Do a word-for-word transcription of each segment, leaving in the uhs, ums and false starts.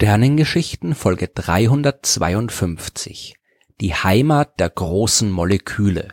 Sternengeschichten Folge dreihundertzweiundfünfzig. Die Heimat der großen Moleküle.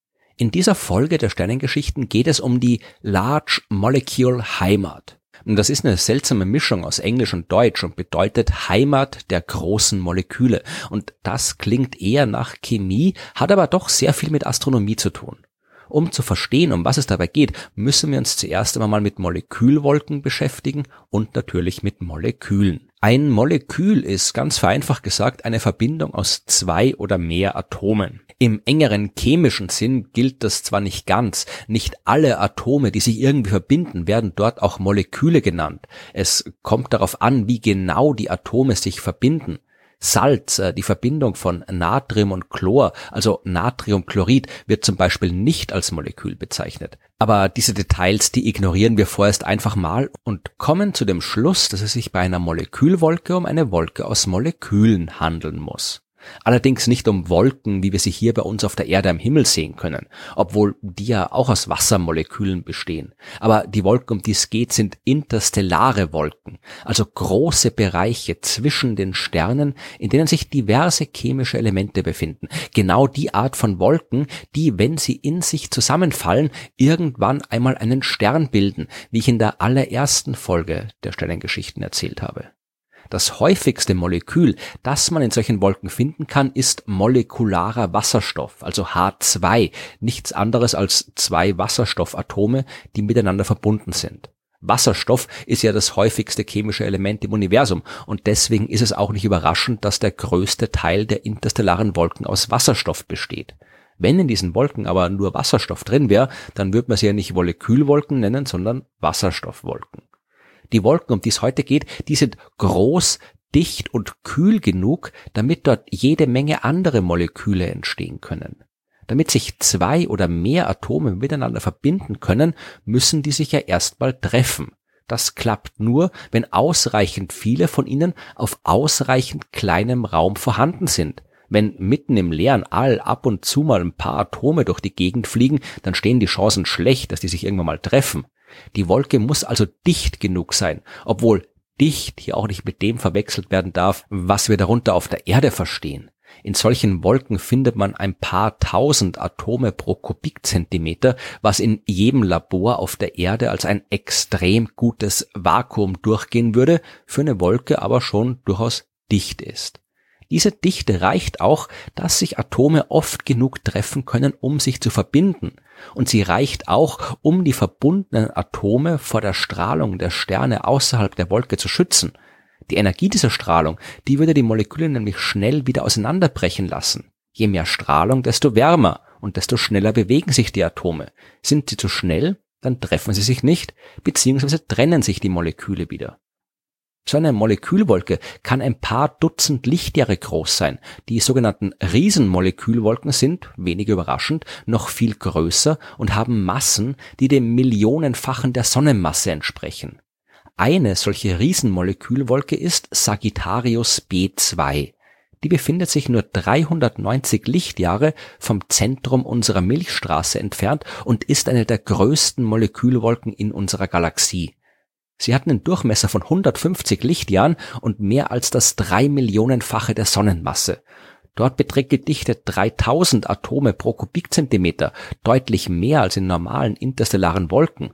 In dieser Folge der Sternengeschichten geht es um die Large Molecule Heimat. Und das ist eine seltsame Mischung aus Englisch und Deutsch und bedeutet Heimat der großen Moleküle. Und das klingt eher nach Chemie, hat aber doch sehr viel mit Astronomie zu tun. Um zu verstehen, um was es dabei geht, müssen wir uns zuerst einmal mit Molekülwolken beschäftigen und natürlich mit Molekülen. Ein Molekül ist, ganz vereinfacht gesagt, eine Verbindung aus zwei oder mehr Atomen. Im engeren chemischen Sinn gilt das zwar nicht ganz, nicht alle Atome, die sich irgendwie verbinden, werden dort auch Moleküle genannt. Es kommt darauf an, wie genau die Atome sich verbinden. Salz, die Verbindung von Natrium und Chlor, also Natriumchlorid, wird zum Beispiel nicht als Molekül bezeichnet. Aber diese Details, die ignorieren wir vorerst einfach mal und kommen zu dem Schluss, dass es sich bei einer Molekülwolke um eine Wolke aus Molekülen handeln muss. Allerdings nicht um Wolken, wie wir sie hier bei uns auf der Erde am Himmel sehen können, obwohl die ja auch aus Wassermolekülen bestehen. Aber die Wolken, um die es geht, sind interstellare Wolken, also große Bereiche zwischen den Sternen, in denen sich diverse chemische Elemente befinden. Genau die Art von Wolken, die, wenn sie in sich zusammenfallen, irgendwann einmal einen Stern bilden, wie ich in der allerersten Folge der Sternengeschichten erzählt habe. Das häufigste Molekül, das man in solchen Wolken finden kann, ist molekularer Wasserstoff, also H zwei, nichts anderes als zwei Wasserstoffatome, die miteinander verbunden sind. Wasserstoff ist ja das häufigste chemische Element im Universum und deswegen ist es auch nicht überraschend, dass der größte Teil der interstellaren Wolken aus Wasserstoff besteht. Wenn in diesen Wolken aber nur Wasserstoff drin wäre, dann würde man sie ja nicht Molekülwolken nennen, sondern Wasserstoffwolken. Die Wolken, um die es heute geht, die sind groß, dicht und kühl genug, damit dort jede Menge andere Moleküle entstehen können. Damit sich zwei oder mehr Atome miteinander verbinden können, müssen die sich ja erstmal treffen. Das klappt nur, wenn ausreichend viele von ihnen auf ausreichend kleinem Raum vorhanden sind. Wenn mitten im leeren All ab und zu mal ein paar Atome durch die Gegend fliegen, dann stehen die Chancen schlecht, dass die sich irgendwann mal treffen. Die Wolke muss also dicht genug sein, obwohl dicht hier auch nicht mit dem verwechselt werden darf, was wir darunter auf der Erde verstehen. In solchen Wolken findet man ein paar tausend Atome pro Kubikzentimeter, was in jedem Labor auf der Erde als ein extrem gutes Vakuum durchgehen würde, für eine Wolke aber schon durchaus dicht ist. Diese Dichte reicht auch, dass sich Atome oft genug treffen können, um sich zu verbinden. Und sie reicht auch, um die verbundenen Atome vor der Strahlung der Sterne außerhalb der Wolke zu schützen. Die Energie dieser Strahlung, die würde die Moleküle nämlich schnell wieder auseinanderbrechen lassen. Je mehr Strahlung, desto wärmer und desto schneller bewegen sich die Atome. Sind sie zu schnell, dann treffen sie sich nicht, beziehungsweise trennen sich die Moleküle wieder. So eine Molekülwolke kann ein paar Dutzend Lichtjahre groß sein. Die sogenannten Riesenmolekülwolken sind, wenig überraschend, noch viel größer und haben Massen, die dem Millionenfachen der Sonnenmasse entsprechen. Eine solche Riesenmolekülwolke ist Sagittarius B zwei. Die befindet sich nur dreihundertneunzig Lichtjahre vom Zentrum unserer Milchstraße entfernt und ist eine der größten Molekülwolken in unserer Galaxie. Sie hatten einen Durchmesser von hundertfünfzig Lichtjahren und mehr als das drei Millionenfache der Sonnenmasse. Dort beträgt die Dichte dreitausend Atome pro Kubikzentimeter, deutlich mehr als in normalen interstellaren Wolken.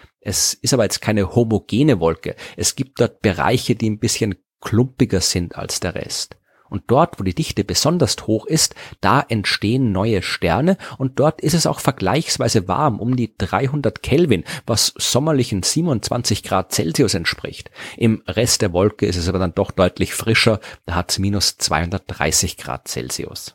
Es ist aber jetzt keine homogene Wolke. Es gibt dort Bereiche, die ein bisschen klumpiger sind als der Rest. Und dort, wo die Dichte besonders hoch ist, da entstehen neue Sterne und dort ist es auch vergleichsweise warm, um die dreihundert Kelvin, was sommerlichen siebenundzwanzig Grad Celsius entspricht. Im Rest der Wolke ist es aber dann doch deutlich frischer, da hat es minus zweihundertdreißig Grad Celsius.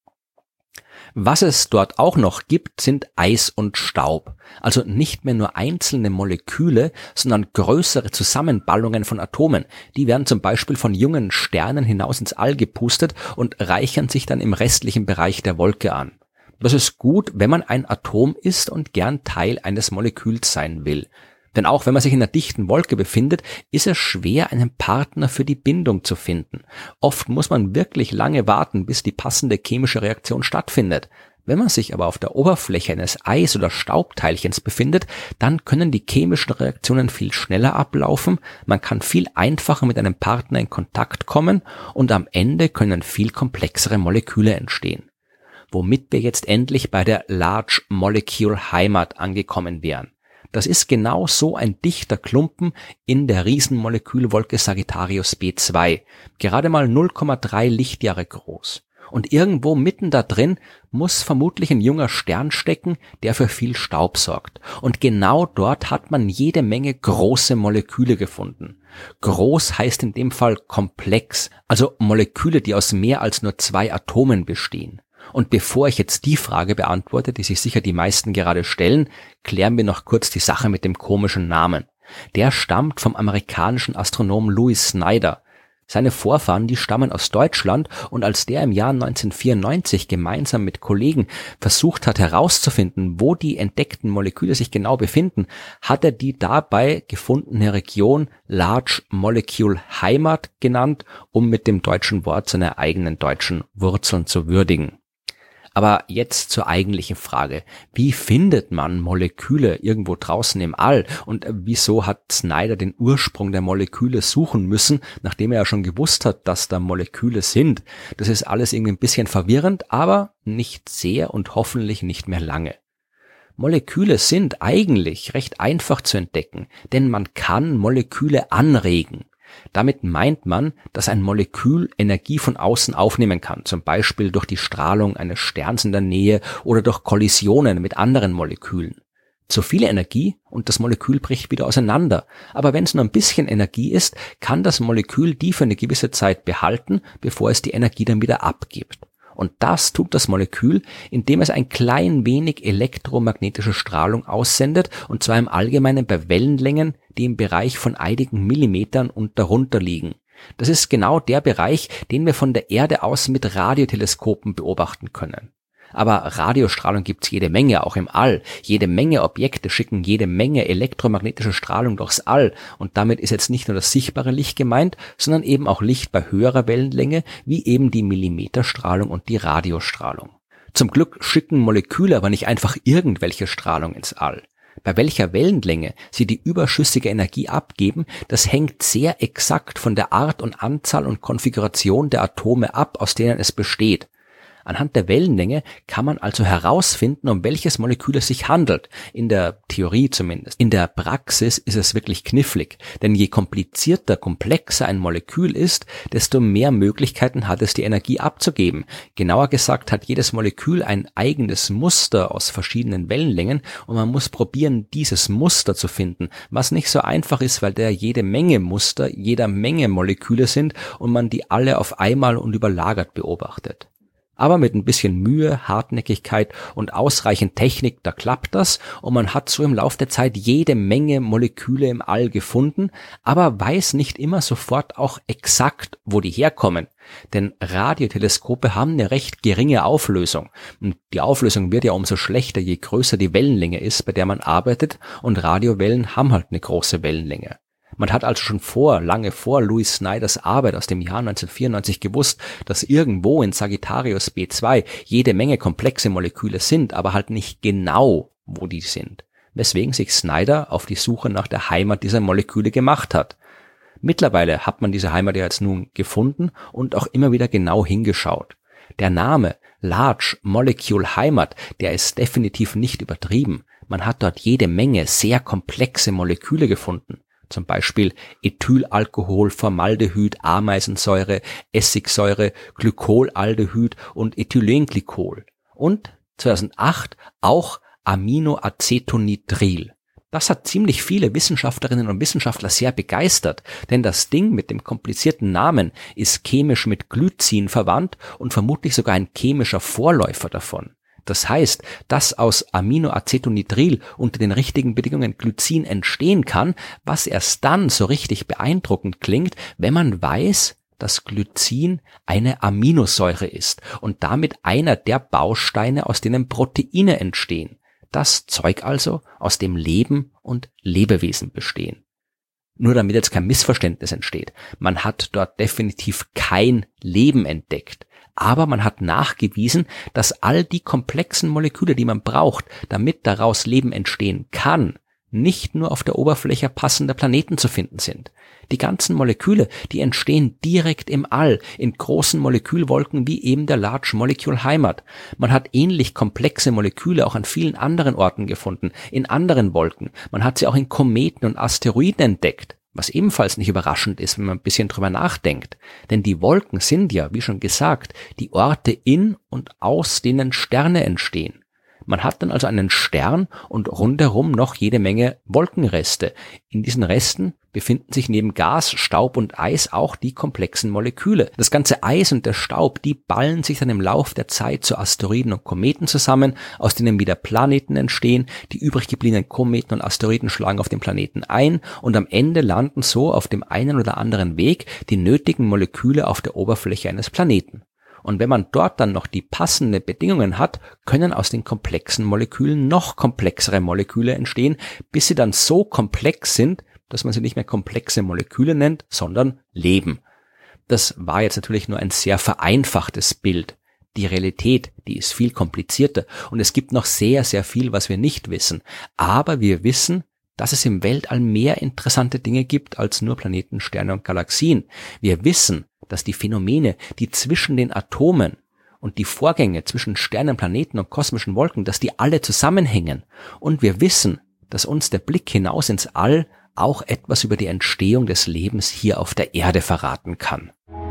Was es dort auch noch gibt, sind Eis und Staub. Also nicht mehr nur einzelne Moleküle, sondern größere Zusammenballungen von Atomen. Die werden zum Beispiel von jungen Sternen hinaus ins All gepustet und reichern sich dann im restlichen Bereich der Wolke an. Das ist gut, wenn man ein Atom ist und gern Teil eines Moleküls sein will. Denn auch wenn man sich in einer dichten Wolke befindet, ist es schwer, einen Partner für die Bindung zu finden. Oft muss man wirklich lange warten, bis die passende chemische Reaktion stattfindet. Wenn man sich aber auf der Oberfläche eines Eis- oder Staubteilchens befindet, dann können die chemischen Reaktionen viel schneller ablaufen, man kann viel einfacher mit einem Partner in Kontakt kommen und am Ende können viel komplexere Moleküle entstehen. Womit wir jetzt endlich bei der Large Molecule Heimat angekommen wären. Das ist genau so ein dichter Klumpen in der Riesenmolekülwolke Sagittarius B zwei, gerade mal null Komma drei Lichtjahre groß. Und irgendwo mitten da drin muss vermutlich ein junger Stern stecken, der für viel Staub sorgt. Und genau dort hat man jede Menge große Moleküle gefunden. Groß heißt in dem Fall komplex, also Moleküle, die aus mehr als nur zwei Atomen bestehen. Und bevor ich jetzt die Frage beantworte, die sich sicher die meisten gerade stellen, klären wir noch kurz die Sache mit dem komischen Namen. Der stammt vom amerikanischen Astronomen Louis Snyder. Seine Vorfahren, die stammen aus Deutschland, und als der im Jahr neunzehnhundertvierundneunzig gemeinsam mit Kollegen versucht hat herauszufinden, wo die entdeckten Moleküle sich genau befinden, hat er die dabei gefundene Region Large Molecule Heimat genannt, um mit dem deutschen Wort seine eigenen deutschen Wurzeln zu würdigen. Aber jetzt zur eigentlichen Frage. Wie findet man Moleküle irgendwo draußen im All? Und wieso hat Snyder den Ursprung der Moleküle suchen müssen, nachdem er ja schon gewusst hat, dass da Moleküle sind? Das ist alles irgendwie ein bisschen verwirrend, aber nicht sehr und hoffentlich nicht mehr lange. Moleküle sind eigentlich recht einfach zu entdecken, denn man kann Moleküle anregen. Damit meint man, dass ein Molekül Energie von außen aufnehmen kann, zum Beispiel durch die Strahlung eines Sterns in der Nähe oder durch Kollisionen mit anderen Molekülen. Zu viel Energie und das Molekül bricht wieder auseinander, aber wenn es nur ein bisschen Energie ist, kann das Molekül die für eine gewisse Zeit behalten, bevor es die Energie dann wieder abgibt. Und das tut das Molekül, indem es ein klein wenig elektromagnetische Strahlung aussendet, und zwar im Allgemeinen bei Wellenlängen, die im Bereich von einigen Millimetern und darunter liegen. Das ist genau der Bereich, den wir von der Erde aus mit Radioteleskopen beobachten können. Aber Radiostrahlung gibt's jede Menge, auch im All. Jede Menge Objekte schicken jede Menge elektromagnetische Strahlung durchs All. Und damit ist jetzt nicht nur das sichtbare Licht gemeint, sondern eben auch Licht bei höherer Wellenlänge, wie eben die Millimeterstrahlung und die Radiostrahlung. Zum Glück schicken Moleküle aber nicht einfach irgendwelche Strahlung ins All. Bei welcher Wellenlänge sie die überschüssige Energie abgeben, das hängt sehr exakt von der Art und Anzahl und Konfiguration der Atome ab, aus denen es besteht. Anhand der Wellenlänge kann man also herausfinden, um welches Molekül es sich handelt, in der Theorie zumindest. In der Praxis ist es wirklich knifflig, denn je komplizierter, komplexer ein Molekül ist, desto mehr Möglichkeiten hat es, die Energie abzugeben. Genauer gesagt hat jedes Molekül ein eigenes Muster aus verschiedenen Wellenlängen, und man muss probieren, dieses Muster zu finden, was nicht so einfach ist, weil da jede Menge Muster, jeder Menge Moleküle sind und man die alle auf einmal und überlagert beobachtet. Aber mit ein bisschen Mühe, Hartnäckigkeit und ausreichend Technik, da klappt das, und man hat so im Laufe der Zeit jede Menge Moleküle im All gefunden, aber weiß nicht immer sofort auch exakt, wo die herkommen. Denn Radioteleskope haben eine recht geringe Auflösung. Und die Auflösung wird ja umso schlechter, je größer die Wellenlänge ist, bei der man arbeitet, und Radiowellen haben halt eine große Wellenlänge. Man hat also schon vor, lange vor Louis Snyders Arbeit aus dem Jahr neunzehnhundertvierundneunzig gewusst, dass irgendwo in Sagittarius B zwei jede Menge komplexe Moleküle sind, aber halt nicht genau, wo die sind. Weswegen sich Snyder auf die Suche nach der Heimat dieser Moleküle gemacht hat. Mittlerweile hat man diese Heimat ja jetzt nun gefunden und auch immer wieder genau hingeschaut. Der Name Large Molecule Heimat, der ist definitiv nicht übertrieben. Man hat dort jede Menge sehr komplexe Moleküle gefunden. Zum Beispiel Ethylalkohol, Formaldehyd, Ameisensäure, Essigsäure, Glykolaldehyd und Ethylenglycol. Und zweitausendacht auch Aminoacetonitril. Das hat ziemlich viele Wissenschaftlerinnen und Wissenschaftler sehr begeistert, denn das Ding mit dem komplizierten Namen ist chemisch mit Glycin verwandt und vermutlich sogar ein chemischer Vorläufer davon. Das heißt, dass aus Aminoacetonitril unter den richtigen Bedingungen Glycin entstehen kann, was erst dann so richtig beeindruckend klingt, wenn man weiß, dass Glycin eine Aminosäure ist und damit einer der Bausteine, aus denen Proteine entstehen. Das Zeug also, aus dem Leben und Lebewesen bestehen. Nur damit jetzt kein Missverständnis entsteht. Man hat dort definitiv kein Leben entdeckt. Aber man hat nachgewiesen, dass all die komplexen Moleküle, die man braucht, damit daraus Leben entstehen kann, nicht nur auf der Oberfläche passender Planeten zu finden sind. Die ganzen Moleküle, die entstehen direkt im All, in großen Molekülwolken wie eben der Large Molecule Heimat. Man hat ähnlich komplexe Moleküle auch an vielen anderen Orten gefunden, in anderen Wolken. Man hat sie auch in Kometen und Asteroiden entdeckt, was ebenfalls nicht überraschend ist, wenn man ein bisschen drüber nachdenkt. Denn die Wolken sind ja, wie schon gesagt, die Orte in und aus denen Sterne entstehen. Man hat dann also einen Stern und rundherum noch jede Menge Wolkenreste. In diesen Resten befinden sich neben Gas, Staub und Eis auch die komplexen Moleküle. Das ganze Eis und der Staub, die ballen sich dann im Lauf der Zeit zu Asteroiden und Kometen zusammen, aus denen wieder Planeten entstehen. Die übrig gebliebenen Kometen und Asteroiden schlagen auf den Planeten ein und am Ende landen so auf dem einen oder anderen Weg die nötigen Moleküle auf der Oberfläche eines Planeten. Und wenn man dort dann noch die passenden Bedingungen hat, können aus den komplexen Molekülen noch komplexere Moleküle entstehen, bis sie dann so komplex sind, dass man sie nicht mehr komplexe Moleküle nennt, sondern Leben. Das war jetzt natürlich nur ein sehr vereinfachtes Bild. Die Realität, die ist viel komplizierter und es gibt noch sehr, sehr viel, was wir nicht wissen. Aber wir wissen, dass es im Weltall mehr interessante Dinge gibt als nur Planeten, Sterne und Galaxien. Wir wissen, dass die Phänomene, die zwischen den Atomen und die Vorgänge zwischen Sternen, Planeten und kosmischen Wolken, dass die alle zusammenhängen. Und wir wissen, dass uns der Blick hinaus ins All auch etwas über die Entstehung des Lebens hier auf der Erde verraten kann.